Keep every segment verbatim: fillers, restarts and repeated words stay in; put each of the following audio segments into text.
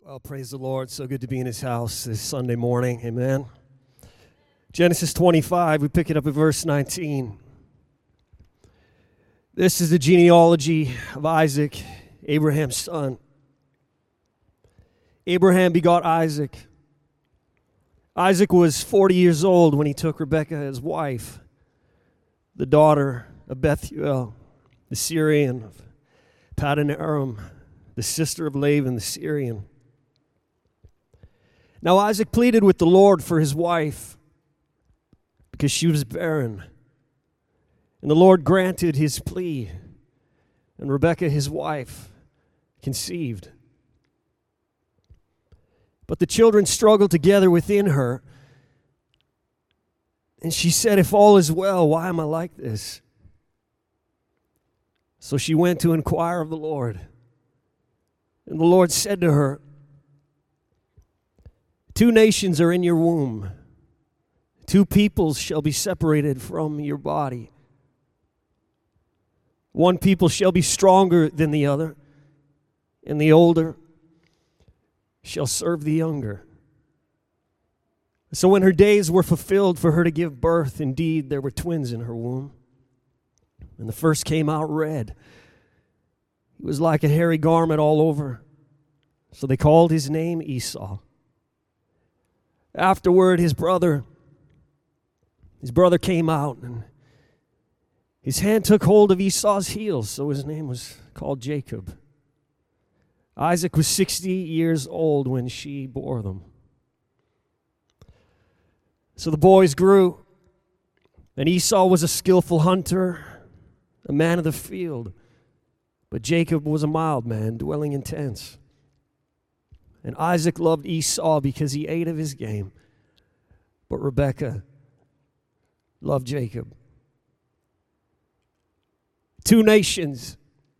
Well, praise the Lord. So good to be in his house this Sunday morning. Amen. Genesis twenty-five, we pick it up at verse nineteen. This is the genealogy of Isaac, Abraham's son. Abraham begot Isaac. Isaac was forty years old when he took Rebekah as wife, the daughter of Bethuel, the Syrian, of Paddan Aram, the sister of Laban the Syrian. Now Isaac pleaded with the Lord for his wife because she was barren. And the Lord granted his plea, and Rebekah, his wife, conceived. But the children struggled together within her, and she said, "If all is well, why am I like this?" So she went to inquire of the Lord. And the Lord said to her, "Two nations are in your womb. Two peoples shall be separated from your body. One people shall be stronger than the other, and the older shall serve the younger." So when her days were fulfilled for her to give birth, indeed there were twins in her womb. And the first came out red. He was like a hairy garment all over. So they called his name Esau. Afterward, his brother, his brother came out, and his hand took hold of Esau's heels, so his name was called Jacob. Isaac was sixty years old when she bore them. So the boys grew, and Esau was a skillful hunter, a man of the field, but Jacob was a mild man, dwelling in tents. And Isaac loved Esau because he ate of his game, but Rebekah loved Jacob. Two nations,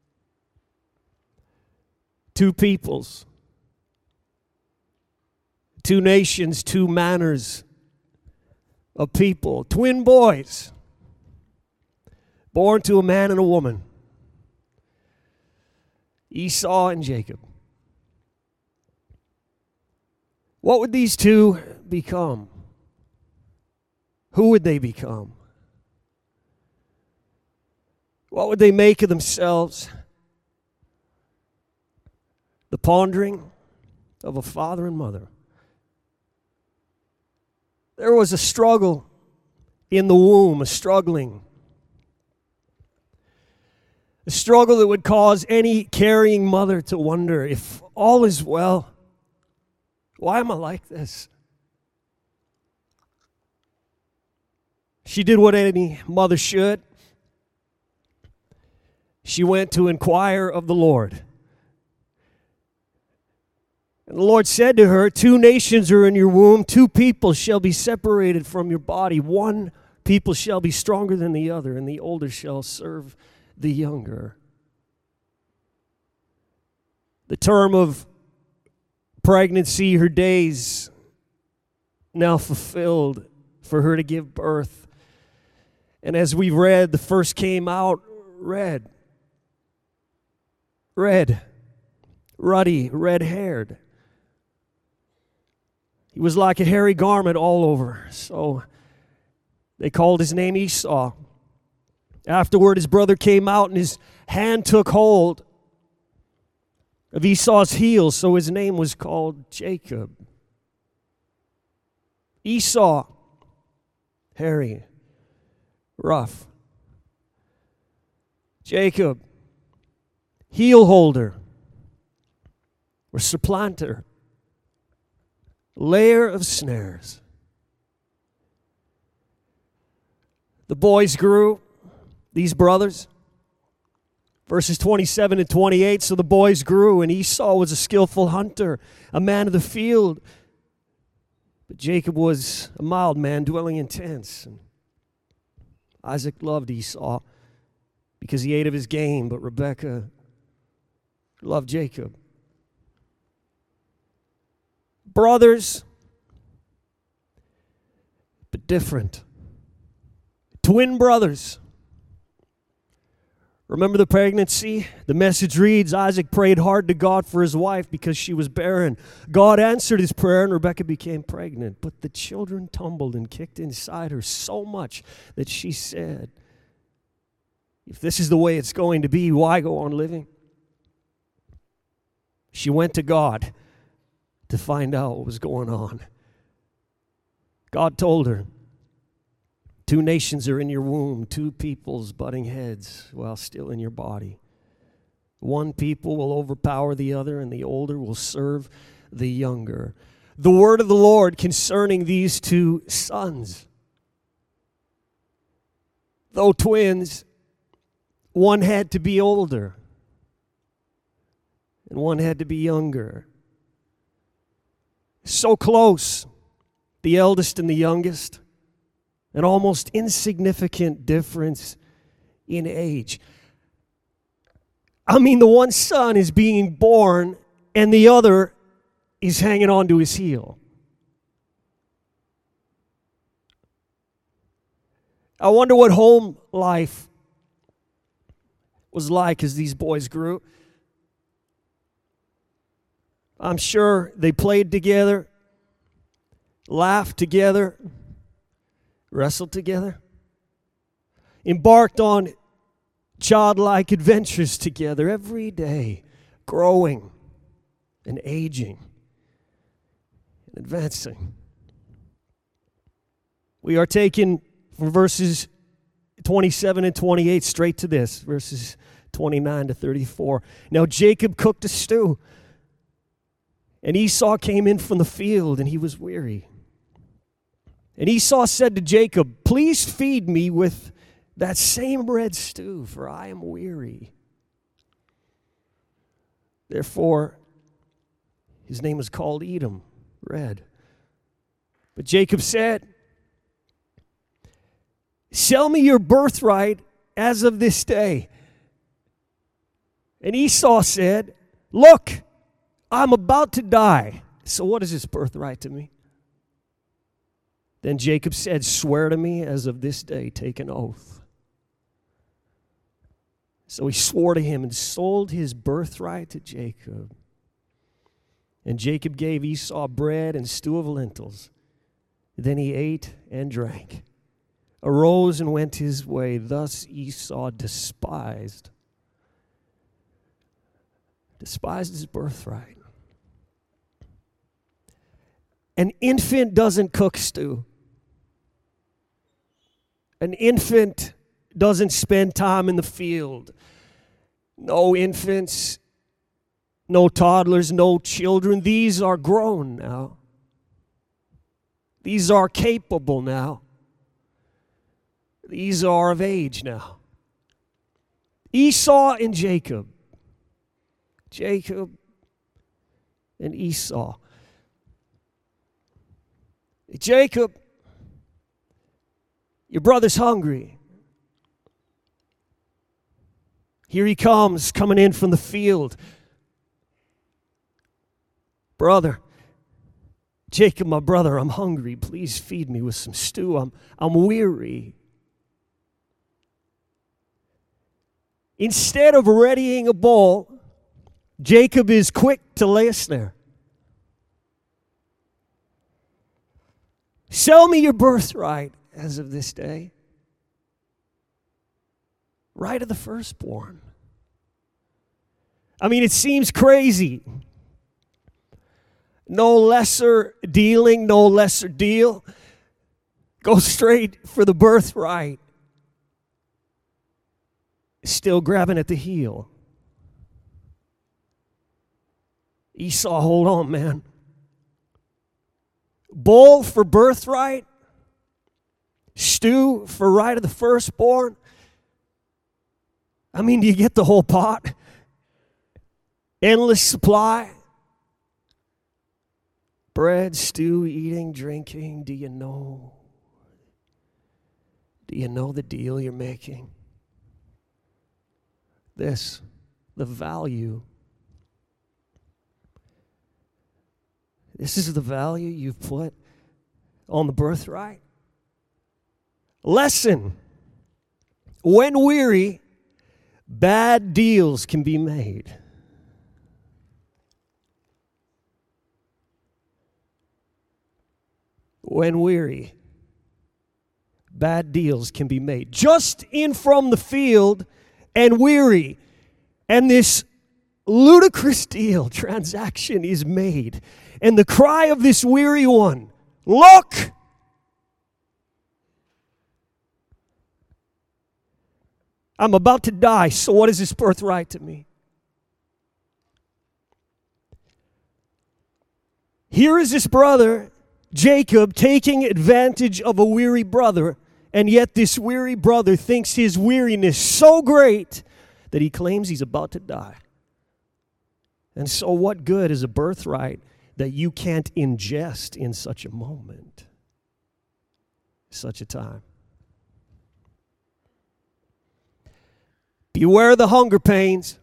two peoples, two nations, two manners of people, twin boys, born to a man and a woman, Esau and Jacob. What would these two become? Who would they become? What would they make of themselves? The pondering of a father and mother. There was a struggle in the womb, a struggling. A struggle that would cause any carrying mother to wonder, if all is well, why am I like this? She did what any mother should. She went to inquire of the Lord. And the Lord said to her, "Two nations are in your womb, two people shall be separated from your body. One people shall be stronger than the other, and the older shall serve the younger." The term of pregnancy, her days now fulfilled for her to give birth. And as we've read, the first came out red. Red. Ruddy, red-haired. He was like a hairy garment all over. So they called his name Esau. Afterward, his brother came out, and his hand took hold of Esau's heels, so his name was called Jacob. Esau, hairy, rough. Jacob, heel holder, or supplanter, layer of snares. The boys grew, these brothers. Verses twenty-seven and twenty-eight, so the boys grew, and Esau was a skillful hunter, a man of the field. But Jacob was a mild man, dwelling in tents. And Isaac loved Esau because he ate of his game, but Rebekah loved Jacob. Brothers, but different. Twin brothers. Remember the pregnancy? The message reads, Isaac prayed hard to God for his wife because she was barren. God answered his prayer and Rebekah became pregnant. But the children tumbled and kicked inside her so much that she said, if this is the way it's going to be, why go on living? She went to God to find out what was going on. God told her, two nations are in your womb, two peoples butting heads while still in your body. One people will overpower the other, and the older will serve the younger. The word of the Lord concerning these two sons. Though twins, one had to be older, and one had to be younger. So close, the eldest and the youngest. An almost insignificant difference in age. I mean, the one son is being born and the other is hanging on to his heel. I wonder what home life was like as these boys grew. I'm sure they played together, laughed together, wrestled together, embarked on childlike adventures together every day, growing and aging and advancing. We are taken from verses twenty-seven and twenty-eight straight to this, verses twenty-nine to thirty-four. Now Jacob cooked a stew, and Esau came in from the field, and he was weary. And Esau said to Jacob, please feed me with that same red stew, for I am weary. Therefore, his name was called Edom, red. But Jacob said, sell me your birthright as of this day. And Esau said, look, I'm about to die. So what is this birthright to me? Then Jacob said, swear to me as of this day, take an oath. So he swore to him and sold his birthright to Jacob. And Jacob gave Esau bread and stew of lentils. Then he ate and drank, arose and went his way. Thus Esau despised, despised his birthright. An infant doesn't cook stew. An infant doesn't spend time in the field. No infants, no toddlers, no children. These are grown now. These are capable now. These are of age now. Esau and Jacob. Jacob and Esau. Jacob, your brother's hungry. Here he comes, coming in from the field. Brother, Jacob, my brother, I'm hungry. Please feed me with some stew. I'm, I'm weary. Instead of readying a bowl, Jacob is quick to lay a snare. Sell me your birthright as of this day. Right of the firstborn. I mean, it seems crazy. No lesser dealing, no lesser deal. Go straight for the birthright. Still grabbing at the heel. Esau, hold on, man. Bull for birthright. Stew for right of the firstborn. I mean, do you get the whole pot? Endless supply. Bread, stew, eating, drinking. Do you know? Do you know the deal you're making? This, the value. This is the value you've put on the birthright. Lesson. When weary, Bad deals can be made. When weary, bad deals can be made. Just in from the field and weary, and this ludicrous deal, transaction is made. And the cry of this weary one, look! I'm about to die, so what is this birthright to me? Here is this brother, Jacob, taking advantage of a weary brother, and yet this weary brother thinks his weariness so great that he claims he's about to die. And so what good is a birthright that you can't ingest in such a moment, such a time? Beware the hunger pains.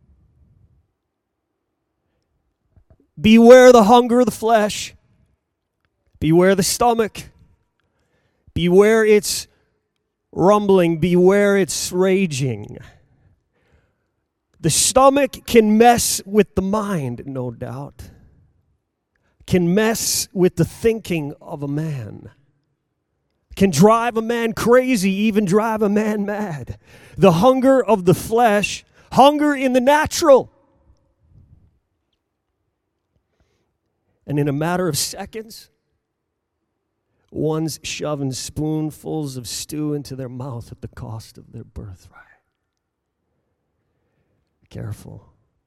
Beware the hunger of the flesh. Beware the stomach. Beware its rumbling. Beware its raging. The stomach can mess with the mind, no doubt. Can mess with the thinking of a man. Can drive a man crazy, even drive a man mad. The hunger of the flesh, hunger in the natural. And in a matter of seconds, one's shoving spoonfuls of stew into their mouth at the cost of their birthright. Careful.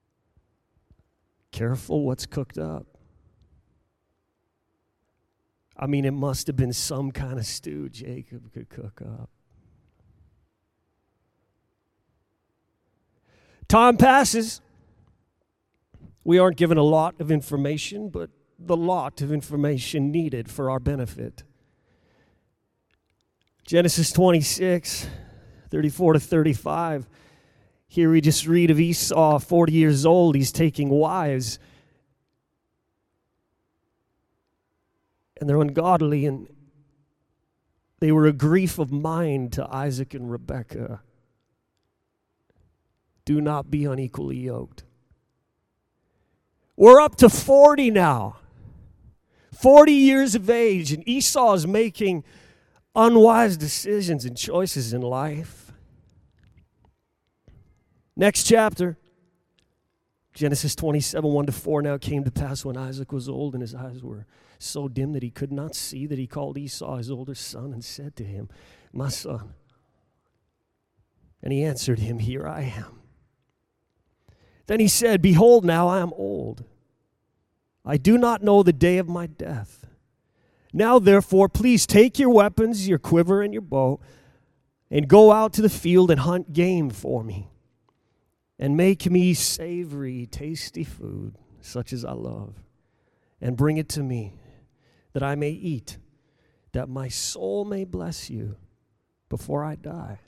Careful what's cooked up. I mean, it must have been some kind of stew Jacob could cook up. Time passes. We aren't given a lot of information, but the lot of information needed for our benefit. Genesis twenty-six, thirty-four to thirty-five. Here we just read of Esau, forty years old. He's taking wives. And they're ungodly, and they were a grief of mind to Isaac and Rebekah. Do not be unequally yoked. We're up to forty now. forty years of age, and Esau is making unwise decisions and choices in life. Next chapter, Genesis twenty-seven, one to four. Now it came to pass when Isaac was old and his eyes were so dim that he could not see, that he called Esau his older son and said to him, my son. And he answered him, here I am. Then he said, behold, now I am old. I do not know the day of my death. Now therefore, please take your weapons, your quiver and your bow, and go out to the field and hunt game for me. And make me savory, tasty food, such as I love, and bring it to me, that I may eat, that my soul may bless you before I die.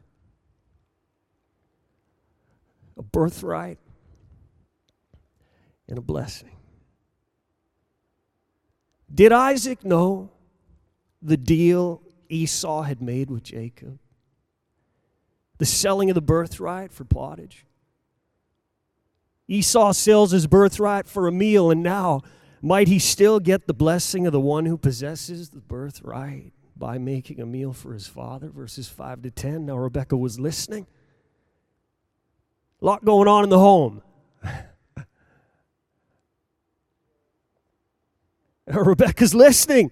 A birthright and a blessing. Did Isaac know the deal Esau had made with Jacob? The selling of the birthright for pottage? Esau sells his birthright for a meal, and now might he still get the blessing of the one who possesses the birthright by making a meal for his father? Verses five to ten. Now Rebekah was listening. A lot going on in the home. Rebekah's listening.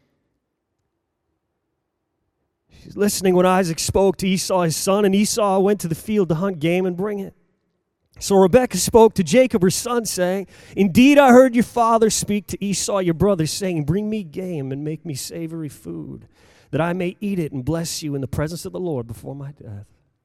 She's listening when Isaac spoke to Esau his son, and Esau went to the field to hunt game and bring it. So Rebekah spoke to Jacob her son, saying, indeed I heard your father speak to Esau your brother, saying, bring me game and make me savory food, that I may eat it and bless you in the presence of the Lord before my death.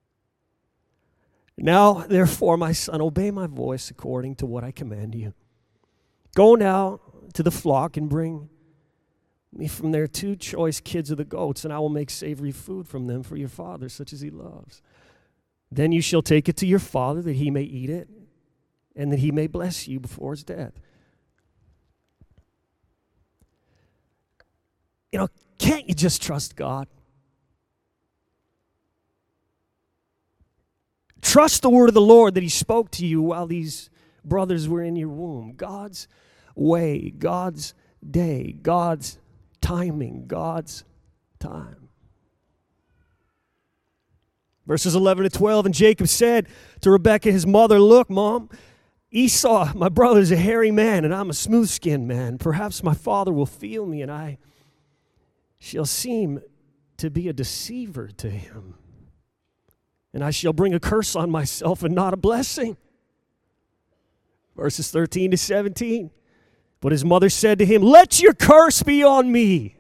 Now, therefore, my son, obey my voice according to what I command you. Go now to the flock and bring me from there two choice kids of the goats, and I will make savory food from them for your father, such as he loves. Then you shall take it to your father, that he may eat it, and that he may bless you before his death. You know, can't you just trust God? Trust the word of the Lord that he spoke to you while these brothers were in your womb. God's way, God's day, God's timing, God's time. Verses eleven to twelve, and Jacob said to Rebekah, his mother, look, Mom, Esau, my brother, is a hairy man, and I'm a smooth-skinned man. Perhaps my father will feel me, and I shall seem to be a deceiver to him. And I shall bring a curse on myself and not a blessing. Verses thirteen to seventeen. But his mother said to him, let your curse be on me.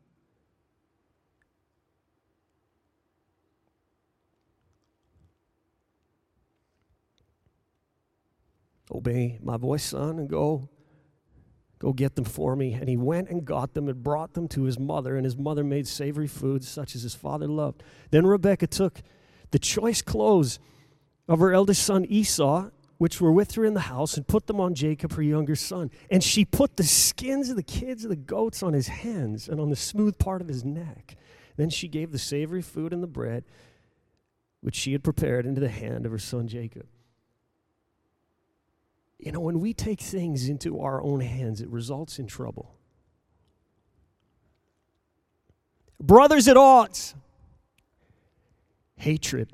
Obey my voice, son, and go, go get them for me. And he went and got them and brought them to his mother, and his mother made savory foods such as his father loved. Then Rebekah took the choice clothes of her eldest son Esau, which were with her in the house, and put them on Jacob, her younger son. And she put the skins of the kids of the goats on his hands and on the smooth part of his neck. Then she gave the savory food and the bread, which she had prepared, into the hand of her son Jacob. You know, when we take things into our own hands, it results in trouble. Brothers at odds. Hatred.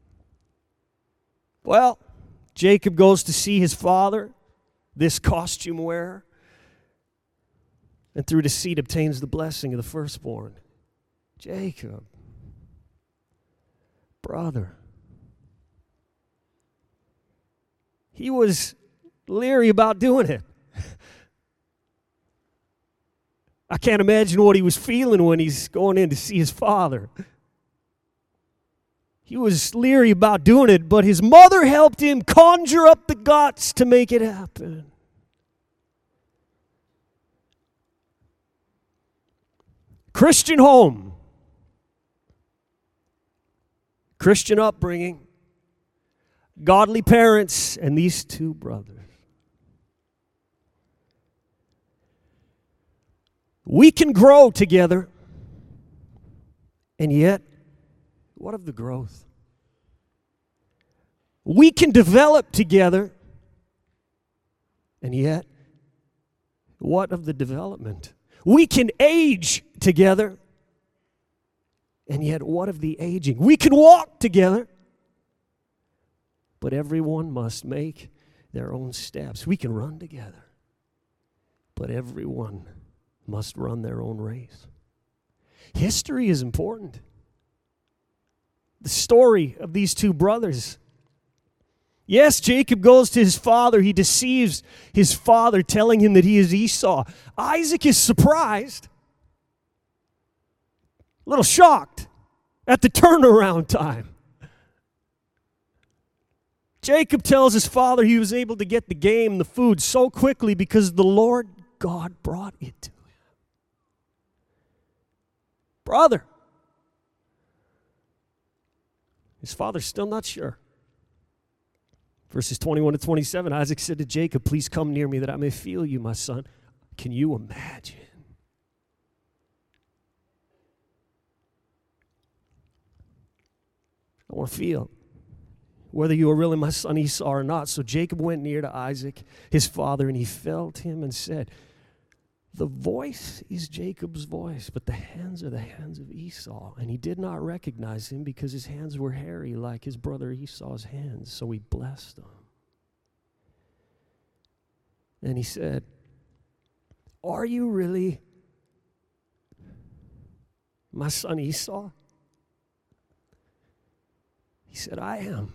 Well, Jacob goes to see his father, this costume wearer, and through deceit obtains the blessing of the firstborn. Jacob, brother. He was leery about doing it. I can't imagine what he was feeling when he's going in to see his father. He was leery about doing it, but his mother helped him conjure up the guts to make it happen. Christian home. Christian upbringing. Godly parents, and these two brothers. We can grow together, and yet, what of the growth? We can develop together, and yet, what of the development? We can age together, and yet, what of the aging? We can walk together, but everyone must make their own steps. We can run together, but everyone must run their own race. History is important. The story of these two brothers. Yes, Jacob goes to his father. He deceives his father, telling him that he is Esau. Isaac is surprised, a little shocked at the turnaround time. Jacob tells his father he was able to get the game, the food, so quickly because the Lord God brought it to him. Brother. His father's still not sure. Verses twenty-one to twenty-seven, Isaac said to Jacob, please come near me that I may feel you, my son. Can you imagine? I want to feel whether you are really my son Esau or not. So Jacob went near to Isaac, his father, and he felt him and said, the voice is Jacob's voice, but the hands are the hands of Esau. And he did not recognize him because his hands were hairy like his brother Esau's hands. So he blessed him. And he said, are you really my son Esau? He said, I am.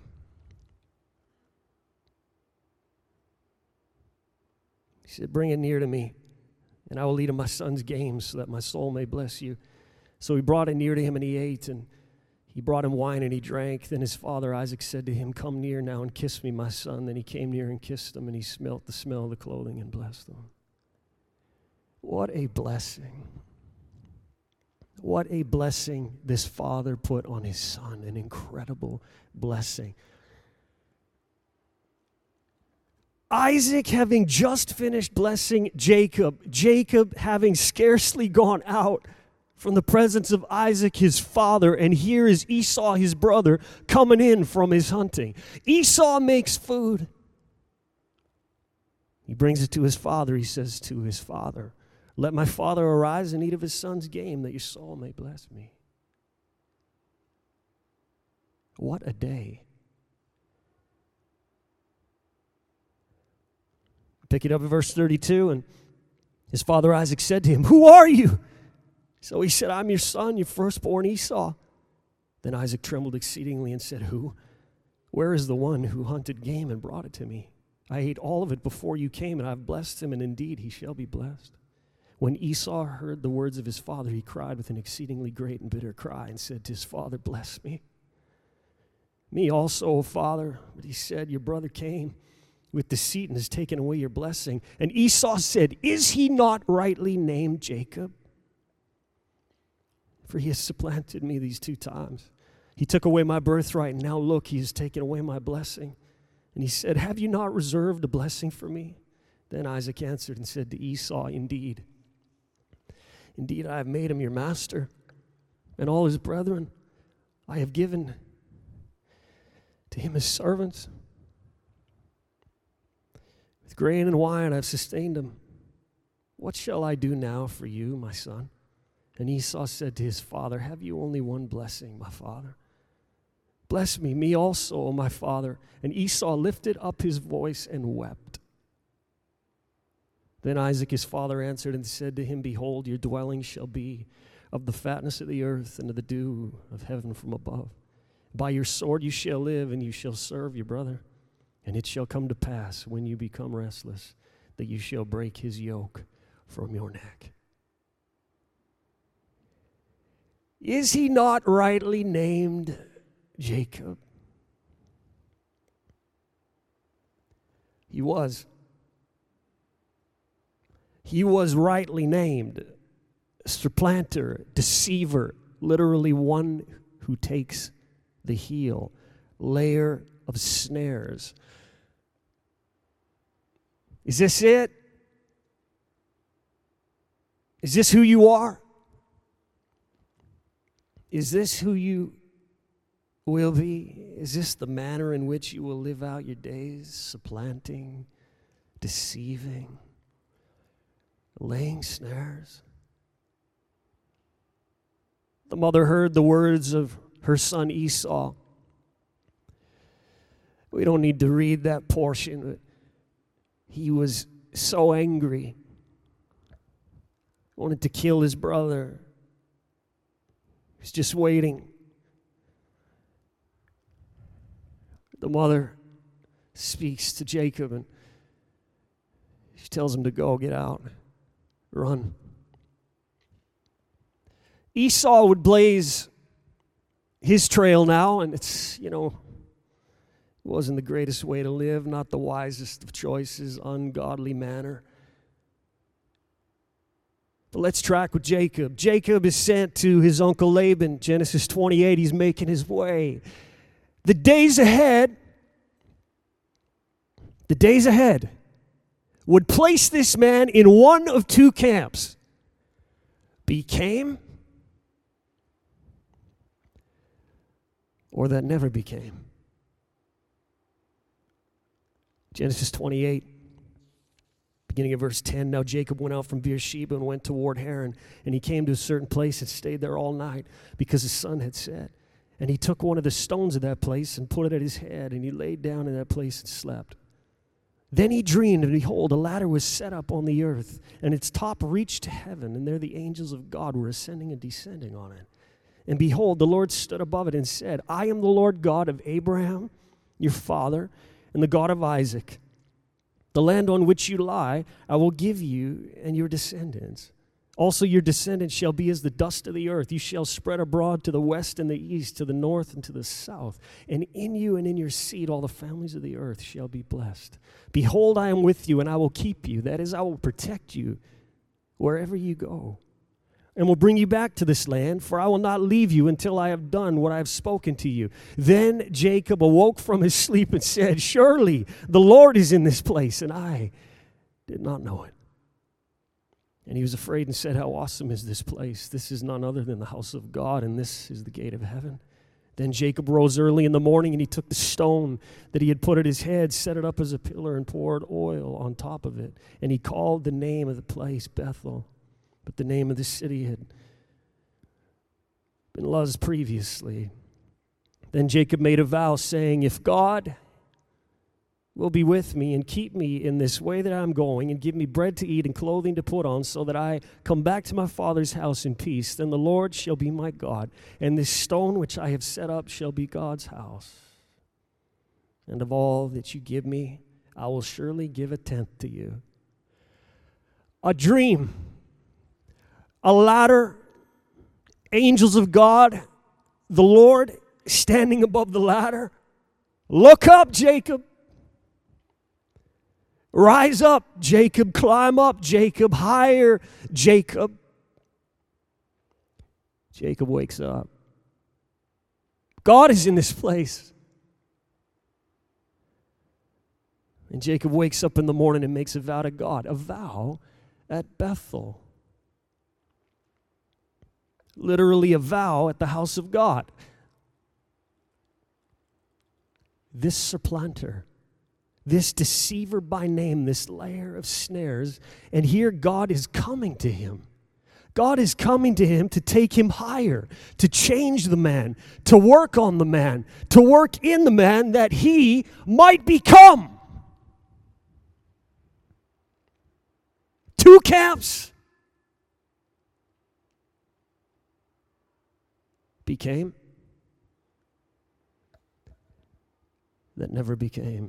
He said, bring it near to me, and I will eat of my son's games so that my soul may bless you. So he brought it near to him, and he ate, and he brought him wine, and he drank. Then his father Isaac said to him, come near now and kiss me, my son. Then he came near and kissed him, and he smelt the smell of the clothing and blessed him. What a blessing. What a blessing this father put on his son, an incredible blessing. Isaac having just finished blessing Jacob, Jacob having scarcely gone out from the presence of Isaac his father, and here is Esau his brother coming in from his hunting. Esau makes food. He brings it to his father. He says to his father, let my father arise and eat of his son's game, that your soul may bless me. What a day. Pick it up at verse thirty-two, and his father Isaac said to him, who are you? So he said, I'm your son, your firstborn Esau. Then Isaac trembled exceedingly and said, who? Where is the one who hunted game and brought it to me? I ate all of it before you came, and I've blessed him, and indeed he shall be blessed. When Esau heard the words of his father, he cried with an exceedingly great and bitter cry and said to his father, bless me. Me also, O father. But he said, your brother came with deceit and has taken away your blessing. And Esau said, is he not rightly named Jacob? For he has supplanted me these two times. He took away my birthright, and now look, he has taken away my blessing. And he said, have you not reserved a blessing for me? Then Isaac answered and said to Esau, indeed, indeed, I have made him your master, and all his brethren I have given to him as servants. With grain and wine I have sustained him. What shall I do now for you, my son? And Esau said to his father, have you only one blessing, my father? Bless me, me also, O my father. And Esau lifted up his voice and wept. Then Isaac his father answered and said to him, behold, your dwelling shall be of the fatness of the earth and of the dew of heaven from above. By your sword you shall live, and you shall serve your brother. And it shall come to pass, when you become restless, that you shall break his yoke from your neck. Is he not rightly named Jacob? He was. He was rightly named supplanter, deceiver, literally one who takes the heel, layer of snares. Is this it? Is this who you are? Is this who you will be? Is this the manner in which you will live out your days? Supplanting, deceiving, laying snares. The mother heard the words of her son Esau. We don't need to read that portion. He was so angry. Wanted to kill his brother. He's just waiting. The mother speaks to Jacob and she tells him to go, get out, run. Esau would blaze his trail now, and it's, you know, it wasn't the greatest way to live, not the wisest of choices, ungodly manner. But let's track with Jacob. Jacob is sent to his uncle Laban. Genesis twenty-eight, he's making his way. The days ahead, the days ahead would place this man in one of two camps. Became, or that never became. Genesis twenty-eight. Beginning of verse ten, now Jacob went out from Beersheba and went toward Haran, and he came to a certain place and stayed there all night because his sun had set. And he took one of the stones of that place and put it at his head, and he laid down in that place and slept. Then he dreamed, and behold, a ladder was set up on the earth, and its top reached to heaven, and there the angels of God were ascending and descending on it. And behold, the Lord stood above it and said, I am the Lord God of Abraham, your father, and the God of Isaac. The land on which you lie, I will give you and your descendants. Also your descendants shall be as the dust of the earth. You shall spread abroad to the west and the east, to the north and to the south. And in you and in your seed all the families of the earth shall be blessed. Behold, I am with you, and I will keep you. That is, I will protect you wherever you go. And will bring you back to this land, for I will not leave you until I have done what I have spoken to you. Then Jacob awoke from his sleep and said, surely the Lord is in this place, and I did not know it. And he was afraid and said, how awesome is this place? This is none other than the house of God, and this is the gate of heaven. Then Jacob rose early in the morning, and he took the stone that he had put at his head, set it up as a pillar, and poured oil on top of it. And he called the name of the place Bethel. But the name of the city had been Luz previously. Then Jacob made a vow, saying, if God will be with me and keep me in this way that I'm going, and give me bread to eat and clothing to put on, so that I come back to my father's house in peace, then the Lord shall be my God, and this stone which I have set up shall be God's house. And of all that you give me, I will surely give a tenth to you. A dream, a ladder, angels of God, the Lord standing above the ladder. Look up, Jacob. Rise up, Jacob. Climb up, Jacob. Higher, Jacob. Jacob wakes up. God is in this place. And Jacob wakes up in the morning and makes a vow to God. A vow at Bethel. Literally a vow at the house of God. This supplanter, this deceiver by name, this layer of snares, and here God is coming to him. God is coming to him to take him higher, to change the man, to work on the man, to work in the man that he might become. Two camps. Became. That never became.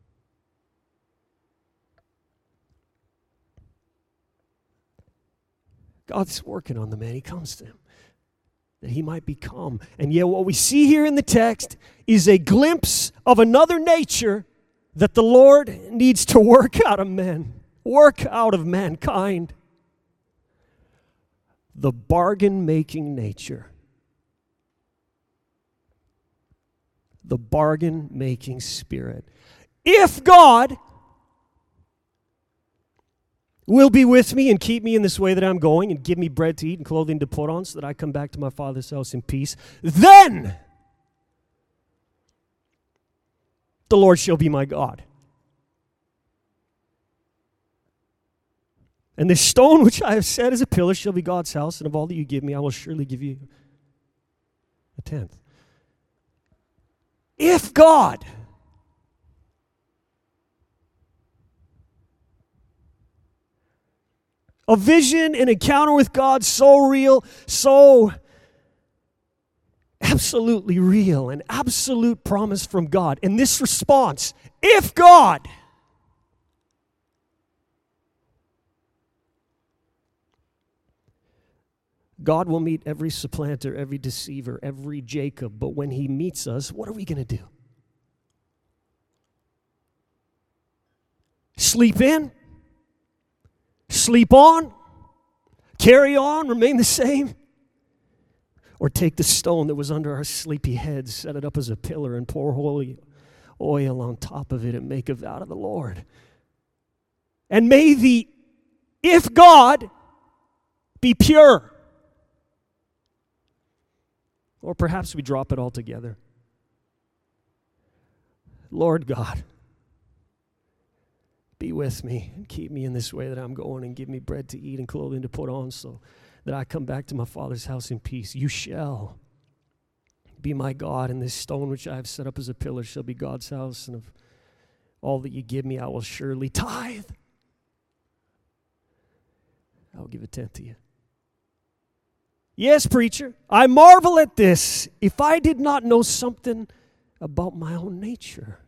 God's working on the man. He comes to him that he might become. And yet what we see here in the text is a glimpse of another nature that the Lord needs to work out of men, work out of mankind. The bargain-making nature. The bargain-making spirit. If God will be with me and keep me in this way that I'm going, and give me bread to eat and clothing to put on, so that I come back to my father's house in peace, then the Lord shall be my God. And this stone which I have set as a pillar shall be God's house, and of all that you give me, I will surely give you a tenth. If God a vision, an encounter with God so real, so absolutely real, an absolute promise from God. And this response, if God, God will meet every supplanter, every deceiver, every Jacob. But when he meets us, what are we going to do? Sleep in? Sleep on? Carry on? Remain the same? Or take the stone that was under our sleepy heads, set it up as a pillar, and pour holy oil on top of it and make a vow to the Lord? And may the, if God, be pure. Or perhaps we drop it altogether. Lord God, be with me and keep me in this way that I'm going, and give me bread to eat and clothing to put on, so that I come back to my Father's house in peace. You shall be my God, and this stone which I have set up as a pillar shall be God's house, and of all that you give me, I will surely tithe. I will give a tenth to you. Yes, preacher, I marvel at this. If I did not know something about my own nature,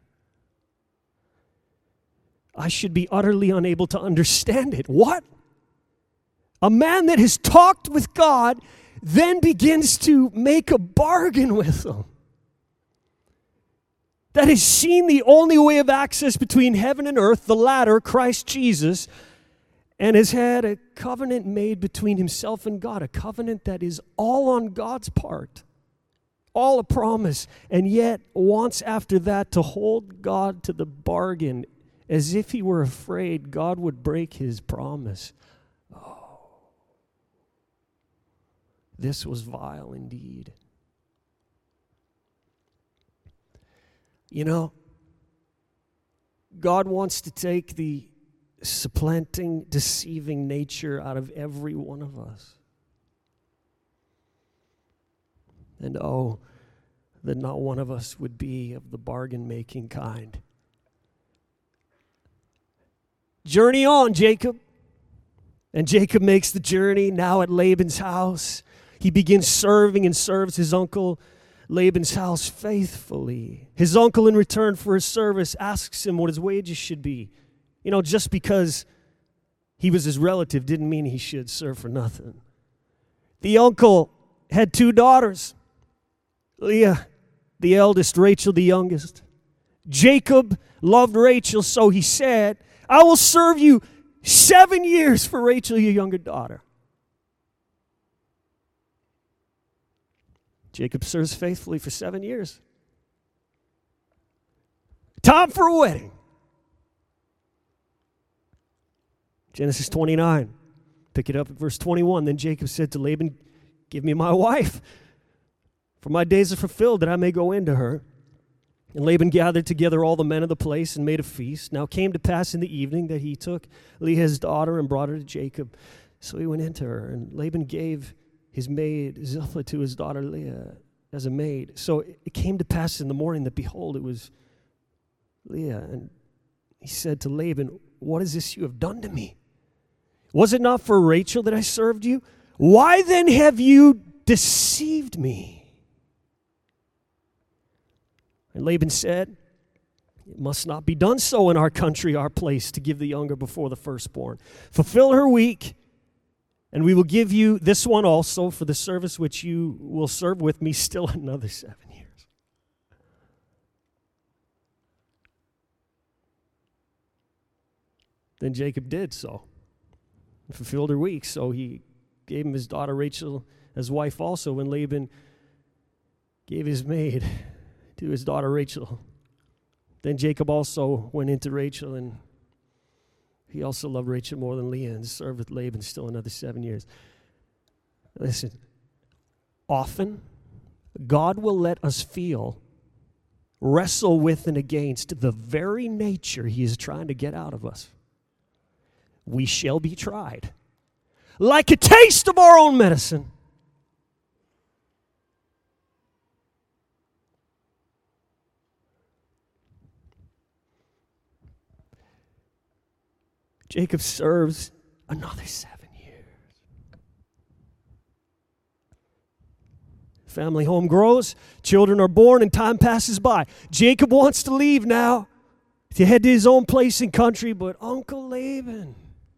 I should be utterly unable to understand it. What? A man that has talked with God then begins to make a bargain with him. That has seen the only way of access between heaven and earth, the ladder, Christ Jesus, and has had a covenant made between himself and God, a covenant that is all on God's part, all a promise, and yet wants after that to hold God to the bargain as if he were afraid God would break his promise. Oh. This was vile indeed. You know, God wants to take the supplanting, deceiving nature out of every one of us. And oh, that not one of us would be of the bargain-making kind. Journey on, Jacob. And Jacob makes the journey now at Laban's house. He begins serving and serves his uncle Laban's house faithfully. His uncle, in return for his service, asks him what his wages should be. You know, just because he was his relative didn't mean he should serve for nothing. The uncle had two daughters. Leah, the eldest, Rachel, the youngest. Jacob loved Rachel, so he said, I will serve you seven years for Rachel, your younger daughter. Jacob serves faithfully for seven years. Time for a wedding. Genesis twenty-nine. Pick it up at verse twenty-one. Then Jacob said to Laban, give me my wife, for my days are fulfilled, that I may go into her. And Laban gathered together all the men of the place and made a feast. Now it came to pass in the evening that he took Leah his daughter and brought her to Jacob. So he went into her, and Laban gave his maid Zilpah to his daughter Leah as a maid. So it came to pass in the morning that, behold, it was Leah. And he said to Laban, what is this you have done to me? Was it not for Rachel that I served you? Why then have you deceived me? And Laban said, it must not be done so in our country, our place, to give the younger before the firstborn. Fulfill her week, and we will give you this one also for the service which you will serve with me still another seven years. Then Jacob did so, and fulfilled her week. So he gave him his daughter Rachel as wife also, when Laban gave his maid to his daughter Rachel. Then Jacob also went into Rachel, and he also loved Rachel more than Leah, and served with Laban still another seven years. Listen, often God will let us feel, wrestle with and against the very nature he is trying to get out of us. We shall be tried, like a taste of our own medicine. Jacob serves another seven years. Family home grows, children are born, and time passes by. Jacob wants to leave now to head to his own place and country, but Uncle Laban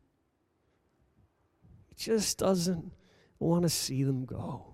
just doesn't want to see them go.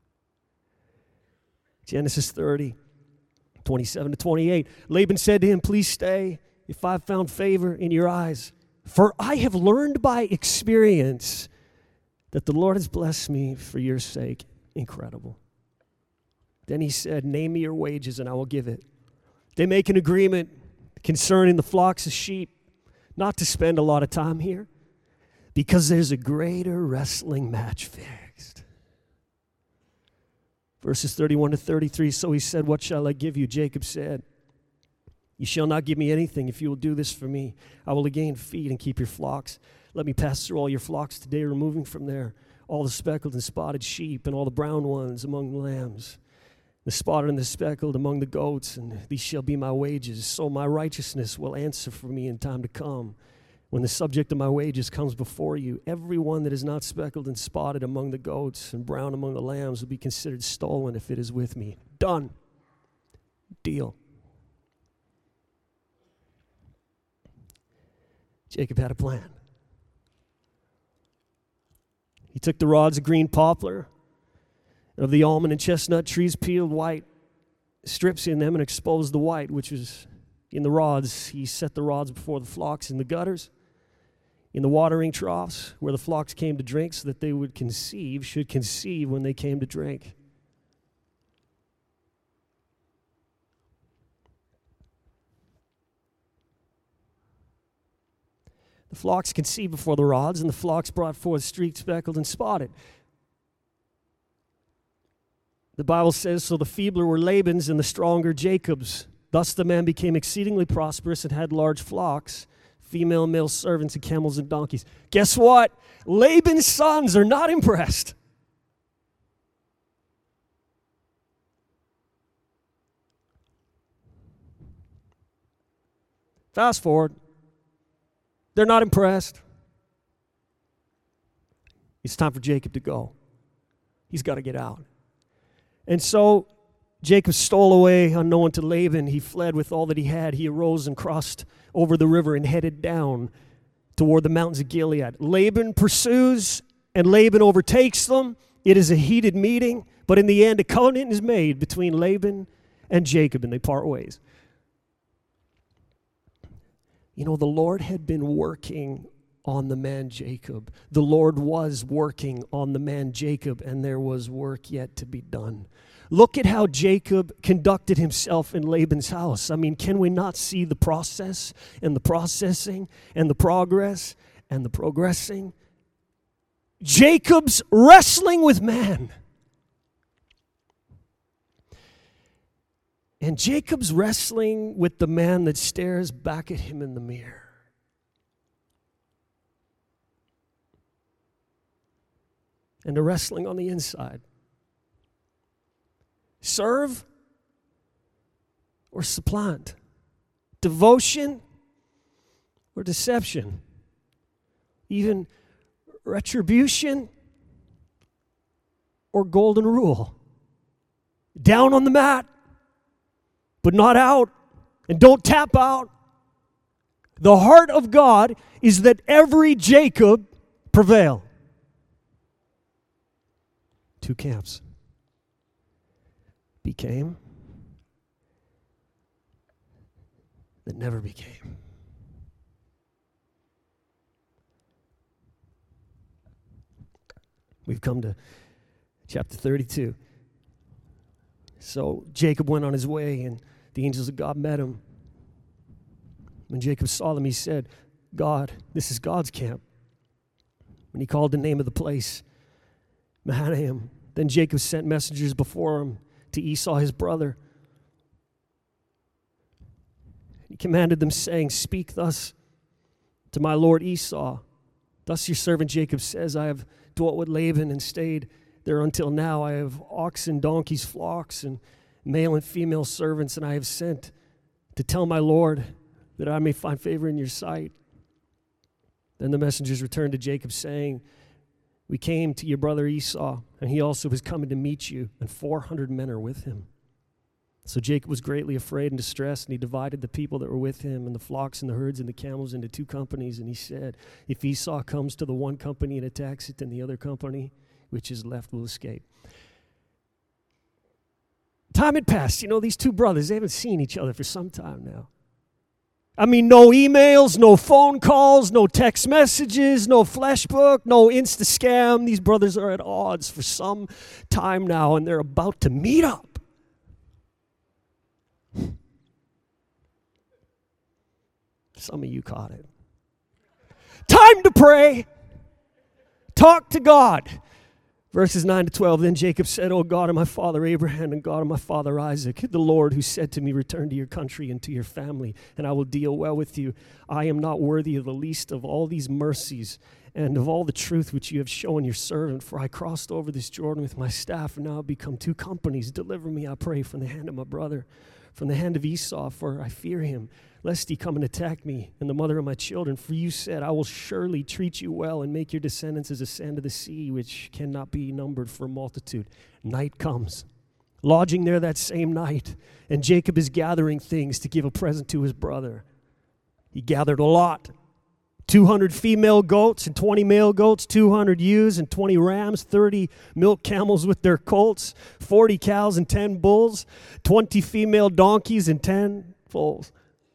Genesis thirty, twenty-seven to twenty-eight. Laban said to him, please stay if I've found favor in your eyes. For I have learned by experience that the Lord has blessed me for your sake. Incredible. Then he said, name me your wages and I will give it. They make an agreement concerning the flocks of sheep, not to spend a lot of time here, because there's a greater wrestling match fixed. Verses thirty-one to thirty-three, so he said, what shall I give you? Jacob said, you shall not give me anything if you will do this for me. I will again feed and keep your flocks. Let me pass through all your flocks today, removing from there all the speckled and spotted sheep and all the brown ones among the lambs, the spotted and the speckled among the goats, and these shall be my wages. So my righteousness will answer for me in time to come. When the subject of my wages comes before you, every one that is not speckled and spotted among the goats and brown among the lambs will be considered stolen if it is with me. Done. Deal. Jacob had a plan. He took the rods of green poplar, of the almond and chestnut trees, peeled white strips in them, and exposed the white, which was in the rods. He set the rods before the flocks in the gutters, in the watering troughs, where the flocks came to drink, so that they would conceive, should conceive when they came to drink. The flocks conceived before the rods, and the flocks brought forth streaked, speckled, and spotted. The Bible says, so the feebler were Laban's and the stronger Jacob's. Thus the man became exceedingly prosperous and had large flocks, female and male servants, and camels and donkeys. Guess what? Laban's sons are not impressed. Fast forward. They're not impressed. It's time for Jacob to go. He's got to get out. And so Jacob stole away unknown to Laban. He fled with all that he had. He arose and crossed over the river and headed down toward the mountains of Gilead. Laban pursues and Laban overtakes them. It is a heated meeting, but in the end a covenant is made between Laban and Jacob, and they part ways. You know, the Lord had been working on the man Jacob. The Lord was working on the man Jacob, and there was work yet to be done. Look at how Jacob conducted himself in Laban's house. I mean, can we not see the process and the processing and the progress and the progressing? Jacob's wrestling with man. And Jacob's wrestling with the man that stares back at him in the mirror. And the wrestling on the inside. Serve or supplant? Devotion or deception? Even retribution or golden rule? Down on the mat, but not out, and don't tap out. The heart of God is that every Jacob prevail. Two camps became that never became. We've come to chapter thirty-two. So Jacob went on his way, and the angels of God met him. When Jacob saw them, he said, God, this is God's camp. When he called the name of the place, Mahanaim, then Jacob sent messengers before him to Esau his brother. He commanded them, saying, speak thus to my lord Esau. Thus your servant Jacob says, I have dwelt with Laban and stayed there until now. I have oxen, donkeys, flocks, and male and female servants, and I have sent to tell my lord that I may find favor in your sight. Then the messengers returned to Jacob, saying, we came to your brother Esau, and he also is coming to meet you, and four hundred men are with him. So Jacob was greatly afraid and distressed, and he divided the people that were with him and the flocks and the herds and the camels into two companies. And he said, if Esau comes to the one company and attacks it, then the other company which is left will escape. Time had passed. You know, these two brothers, they haven't seen each other for some time now. I mean, no emails, no phone calls, no text messages, no flashbook, no Insta scam. These brothers are at odds for some time now, and they're about to meet up. Some of you caught it. Time to pray. Talk to God. Verses nine to twelve, then Jacob said, O God of my father Abraham and God of my father Isaac, the Lord who said to me, return to your country and to your family, and I will deal well with you. I am not worthy of the least of all these mercies and of all the truth which you have shown your servant, for I crossed over this Jordan with my staff, and now I've become two companies. Deliver me, I pray, from the hand of my brother, from the hand of Esau, for I fear him, lest he come and attack me and the mother of my children. For you said, I will surely treat you well and make your descendants as the sand of the sea, which cannot be numbered for multitude. Night comes, lodging there that same night, and Jacob is gathering things to give a present to his brother. He gathered a lot. two hundred female goats and twenty male goats, two hundred ewes and twenty rams, thirty milk camels with their colts, forty cows and ten bulls, twenty female donkeys and ten foals.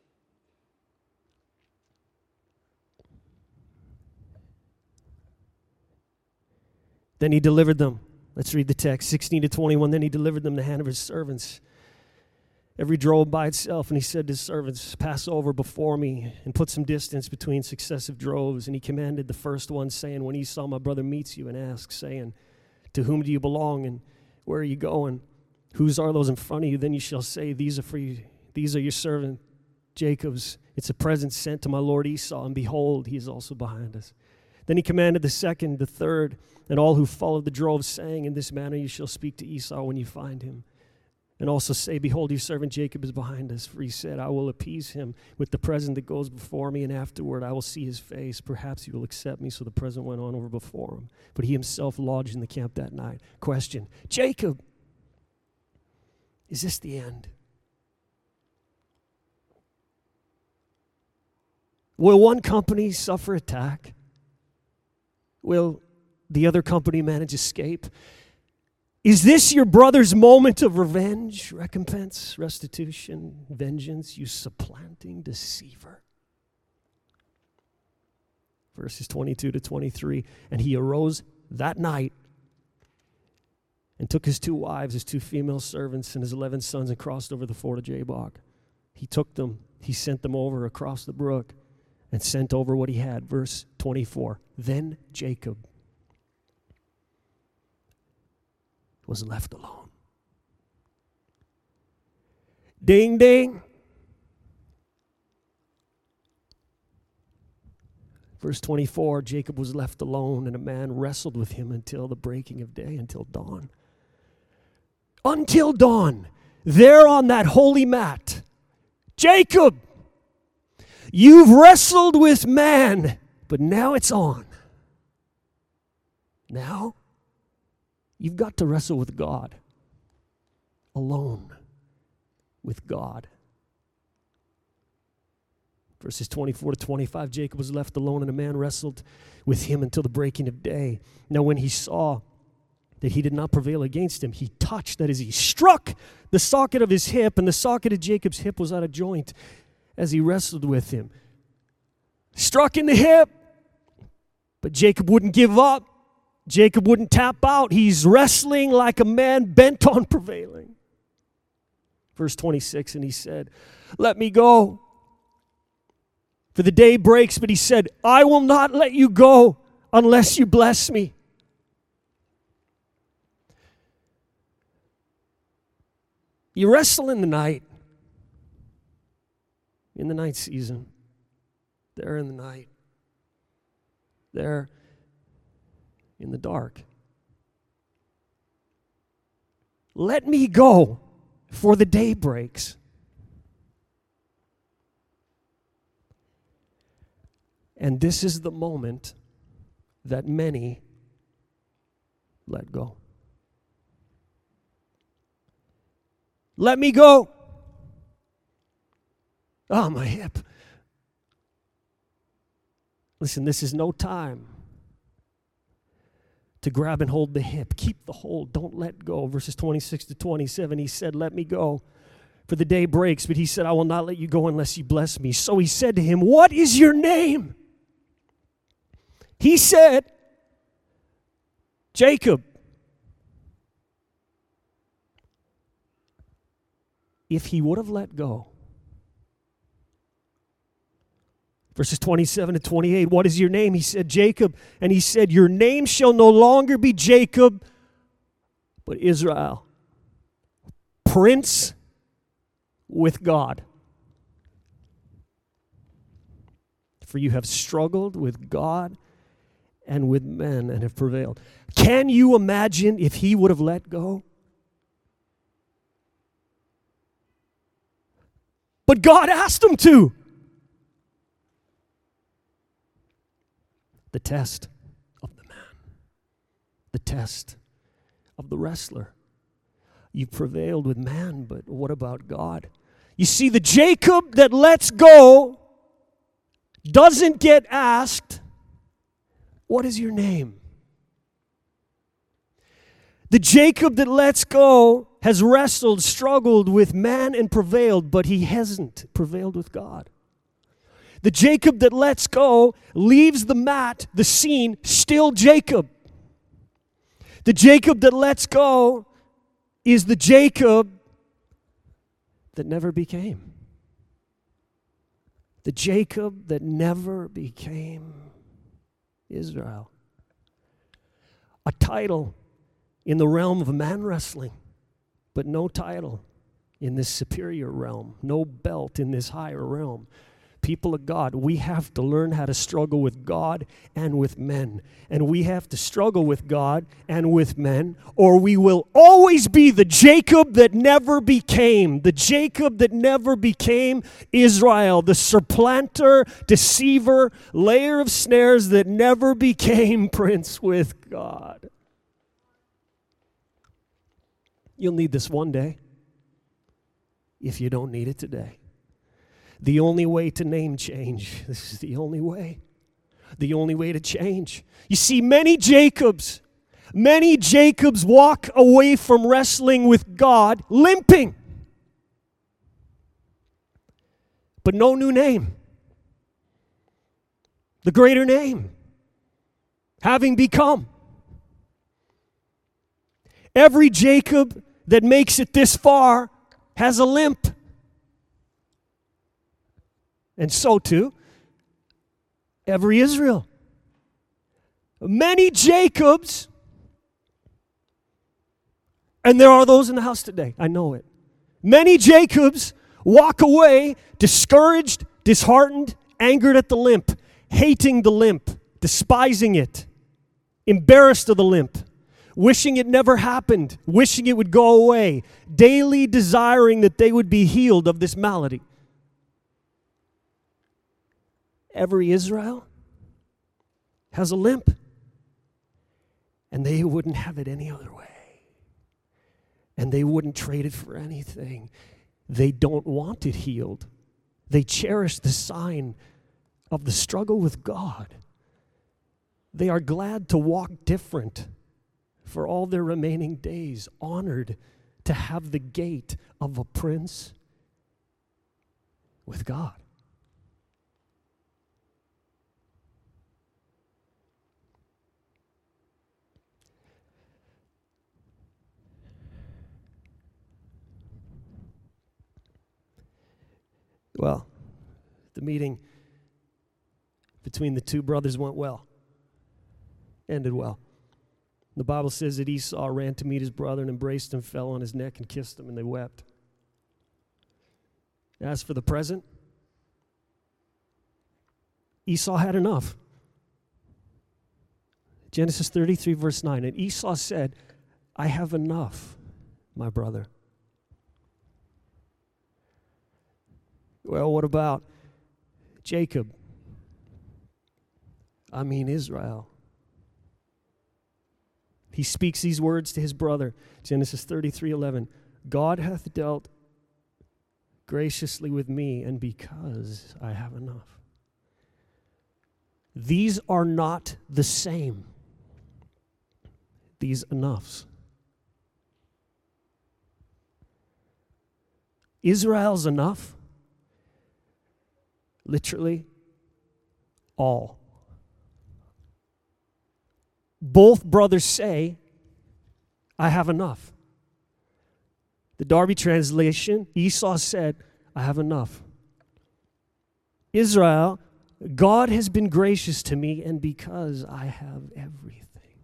Then he delivered them. Let's read the text, sixteen to twenty-one. Then he delivered them in the hand of his servants, every drove by itself. And he said to his servants, pass over before me and put some distance between successive droves. And he commanded the first one, saying, when Esau my brother meets you and asks, saying, to whom do you belong and where are you going? Whose are those in front of you? Then you shall say, These are for you. These are your servant Jacob's. It's a present sent to my lord Esau, and behold, he is also behind us. Then he commanded the second, the third, and all who followed the drove, saying, In this manner you shall speak to Esau when you find him. And also say, Behold, your servant Jacob is behind us. For he said, I will appease him with the present that goes before me, and afterward I will see his face. Perhaps he will accept me. So the present went on over before him. But he himself lodged in the camp that night. Question, Jacob, is this the end? Will one company suffer attack? Will the other company manage escape? Is this your brother's moment of revenge, recompense, restitution, vengeance, you supplanting deceiver? Verses twenty-two to twenty-three, and he arose that night and took his two wives, his two female servants, and his eleven sons, and crossed over the ford of Jabbok. He took them, he sent them over across the brook, and sent over what he had. Verse twenty-four, then Jacob was left alone. Ding, ding. Verse twenty-four, Jacob was left alone, and a man wrestled with him until the breaking of day, until dawn. Until dawn, there on that holy mat, Jacob, you've wrestled with man, but now it's on. Now, you've got to wrestle with God. Alone with God. Verses twenty-four to twenty-five, Jacob was left alone, and a man wrestled with him until the breaking of day. Now when he saw that he did not prevail against him, he touched, that is, he struck the socket of his hip, and the socket of Jacob's hip was out of joint as he wrestled with him. Struck in the hip, but Jacob wouldn't give up. Jacob wouldn't tap out. He's wrestling like a man bent on prevailing. Verse twenty-six, and he said, let me go, for the day breaks. But he said, I will not let you go unless you bless me. You wrestle in the night, in the night season, there in the night, there in the dark. Let me go, for the day breaks. And this is the moment that many let go. Let me go. Oh, my hip. Listen, this is no time to grab and hold the hip. Keep the hold. Don't let go. Verses twenty-six to twenty-seven, he said, let me go, for the day breaks. But he said, I will not let you go unless you bless me. So he said to him, what is your name? He said, Jacob. If he would have let go. Verses twenty-seven to twenty-eight, what is your name? He said, Jacob. And he said, your name shall no longer be Jacob, but Israel, prince with God. For you have struggled with God and with men and have prevailed. Can you imagine if he would have let go? But God asked him to. The test of the man. The test of the wrestler. You prevailed with man, but what about God? You see, the Jacob that lets go doesn't get asked, what is your name? The Jacob that lets go has wrestled, struggled with man and prevailed, but he hasn't prevailed with God. The Jacob that lets go leaves the mat, the scene, still Jacob. The Jacob that lets go is the Jacob that never became. The Jacob that never became Israel. A title in the realm of man wrestling. but no title in this superior realm, no belt in this higher realm. People of God, we have to learn how to struggle with God and with men. And we have to struggle with God and with men, or we will always be the Jacob that never became, the Jacob that never became Israel, the supplanter, deceiver, layer of snares that never became prince with God. You'll need this one day if you don't need it today. The only way to name change, this is the only way, the only way to change. You see, many Jacobs, many Jacobs walk away from wrestling with God limping, but no new name. The greater name, having become. Every Jacob that makes it this far has a limp. And so too, every Israel. Many Jacobs, and there are those in the house today, I know it. Many Jacobs walk away discouraged, disheartened, angered at the limp, hating the limp, despising it, embarrassed of the limp, wishing it never happened, wishing it would go away, daily desiring that they would be healed of this malady. Every Israel has a limp, and they wouldn't have it any other way. And they wouldn't trade it for anything. They don't want it healed. They cherish the sign of the struggle with God. They are glad to walk different for all their remaining days, honored to have the gait of a prince with God. Well, the meeting between the two brothers went well, ended well. The Bible says that Esau ran to meet his brother and embraced him, fell on his neck and kissed him, and they wept. As for the present, Esau had enough. Genesis thirty-three, verse nine, and Esau said, I have enough, my brother. Well, what about Jacob? I mean Israel. He speaks these words to his brother, Genesis thirty-three eleven. God hath dealt graciously with me, and because I have enough. These are not the same. These enoughs. Israel's enough. Literally, all. Both brothers say, I have enough. The Darby translation, Esau said, I have enough. Israel, God has been gracious to me, and because I have everything.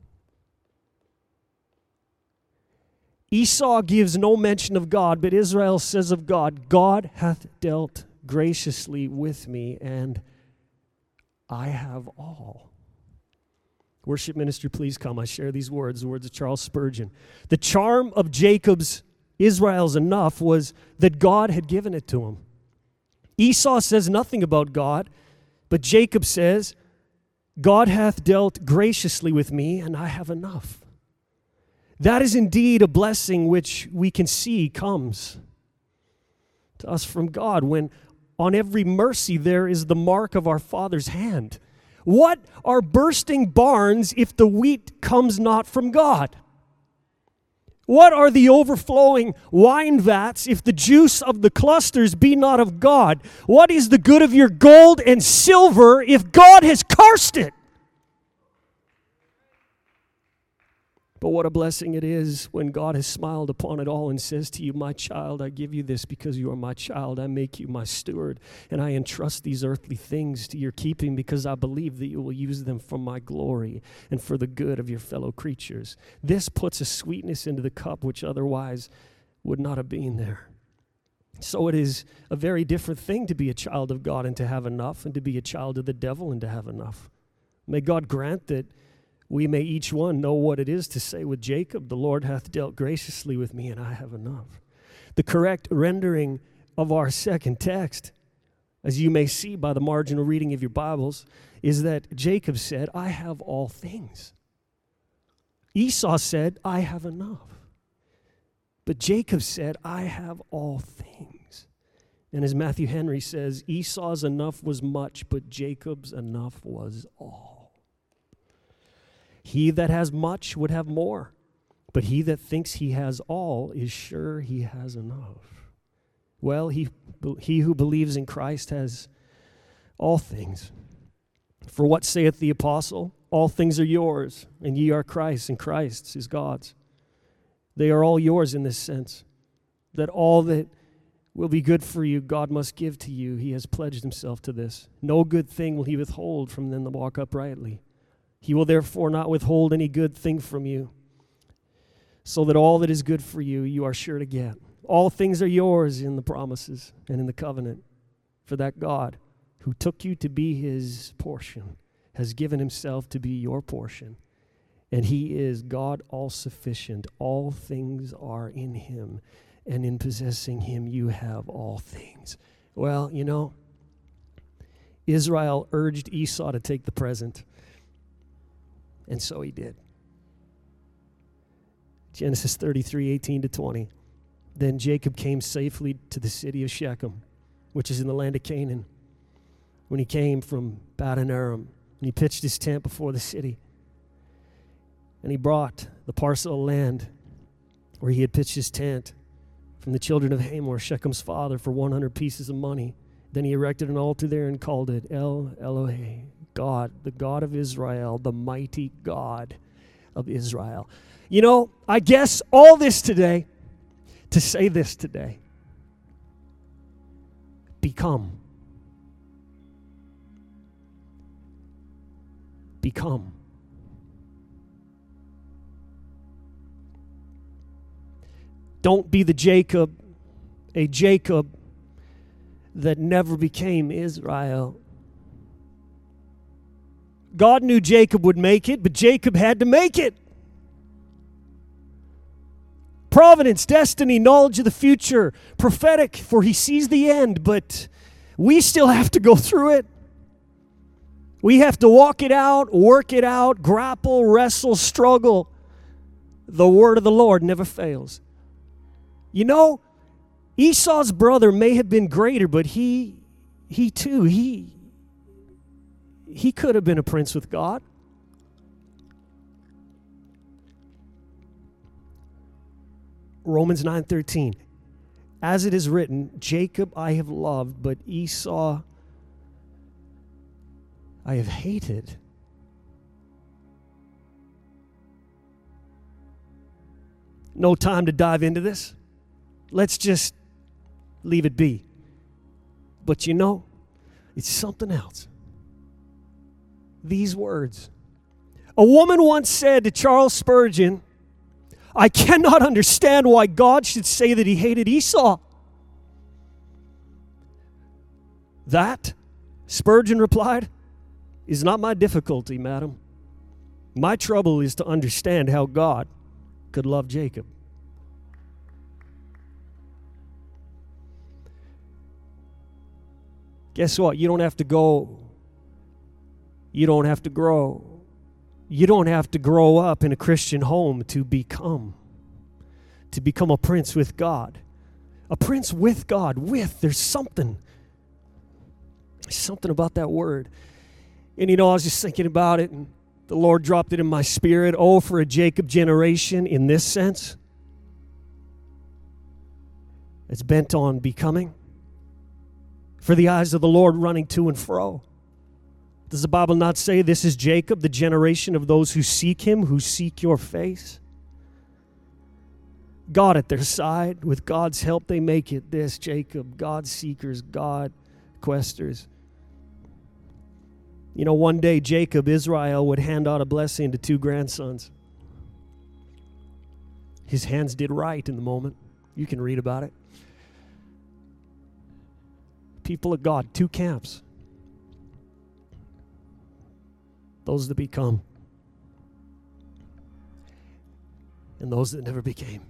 Esau gives no mention of God, but Israel says of God, God hath dealt graciously with me, and I have all. Worship ministry, please come. I share these words, the words of Charles Spurgeon. The charm of Jacob's, Israel's enough, was that God had given it to him. Esau says nothing about God, but Jacob says, God hath dealt graciously with me, and I have enough. That is indeed a blessing which we can see comes to us from God, when on every mercy there is the mark of our Father's hand. What are bursting barns if the wheat comes not from God? What are the overflowing wine vats if the juice of the clusters be not of God? What is the good of your gold and silver if God has cursed it? But what a blessing it is when God has smiled upon it all and says to you, my child, I give you this because you are my child. I make you my steward, and I entrust these earthly things to your keeping because I believe that you will use them for my glory and for the good of your fellow creatures. This puts a sweetness into the cup which otherwise would not have been there. So it is a very different thing to be a child of God and to have enough, and to be a child of the devil and to have enough. May God grant that we may each one know what it is to say with Jacob, the Lord hath dealt graciously with me and I have enough. The correct rendering of our second text, as you may see by the marginal reading of your Bibles, is that Jacob said, I have all things. Esau said, I have enough. But Jacob said, I have all things. And as Matthew Henry says, Esau's enough was much, but Jacob's enough was all. He that has much would have more, but he that thinks he has all is sure he has enough. Well, he, he who believes in Christ has all things. For what saith the apostle? All things are yours, and ye are Christ's, and Christ's is God's. They are all yours in this sense, that all that will be good for you, God must give to you. He has pledged himself to this. No good thing will he withhold from them that walk uprightly. He will therefore not withhold any good thing from you, so that all that is good for you, you are sure to get. All things are yours in the promises and in the covenant, for that God who took you to be his portion has given himself to be your portion. And he is God all-sufficient. All things are in him, and in possessing him you have all things. Well, you know, Israel urged Esau to take the present. And so he did. Genesis thirty-three, eighteen to twenty. Then Jacob came safely to the city of Shechem, which is in the land of Canaan, when he came from Paddan Aram. And he pitched his tent before the city. And he brought the parcel of land where he had pitched his tent from the children of Hamor, Shechem's father, for one hundred pieces of money. Then he erected an altar there and called it El Elohe, God, the God of Israel, the mighty God of Israel. You know, I guess all this today to say this today. Become. Become. Don't be the Jacob, a Jacob that never became Israel. God knew Jacob would make it, but Jacob had to make it. Providence, destiny, knowledge of the future, prophetic, for he sees the end, but we still have to go through it. We have to walk it out, work it out, grapple, wrestle, struggle. The word of the Lord never fails. You know, Esau's brother may have been greater, but he, he too, he, he could have been a prince with God. Romans nine thirteen. As it is written, Jacob I have loved, but Esau I have hated. No time to dive into this. Let's just leave it be. But you know, it's something else. These words. A woman once said to Charles Spurgeon, I cannot understand why God should say that he hated Esau. That, Spurgeon replied, is not my difficulty, madam. My trouble is to understand how God could love Jacob. Guess what? You don't have to go. You don't have to grow. You don't have to grow up in a Christian home to become. To become a prince with God. A prince with God. With. There's something. There's something about that word. And you know, I was just thinking about it, and the Lord dropped it in my spirit. Oh, for a Jacob generation in this sense. It's bent on becoming. For the eyes of the Lord running to and fro. Does the Bible not say this is Jacob, the generation of those who seek him, who seek your face? God at their side. With God's help, they make it. This Jacob, God seekers, God questers. You know, one day Jacob, Israel, would hand out a blessing to two grandsons. His hands did right in the moment. You can read about it. People of God, two camps. Those that become and those that never became.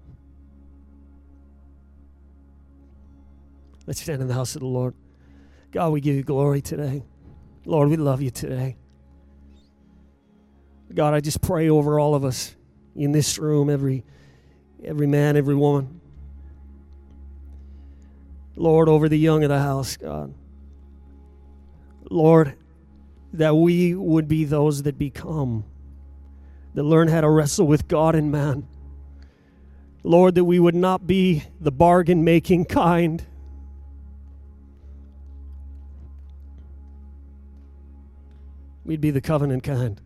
Let's stand in the house of the Lord. God, we give you glory today. Lord, we love you today. God, I just pray over all of us in this room, every every man, every woman. Lord, over the young of the house, God. Lord, that we would be those that become, that learn how to wrestle with God and man. Lord, that we would not be the bargain-making kind. We'd be the covenant kind.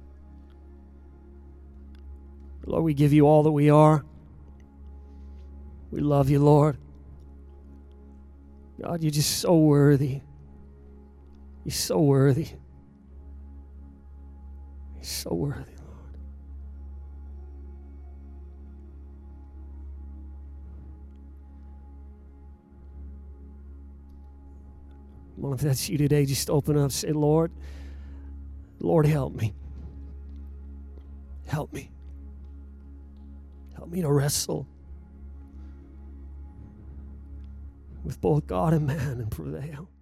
Lord, we give you all that we are. We love you, Lord. God, you're just so worthy. You're so worthy. You're so worthy, Lord. Well, if that's you today, just open up. Say, Lord, Lord, help me. Help me. Help me to wrestle with both God and man and prevail.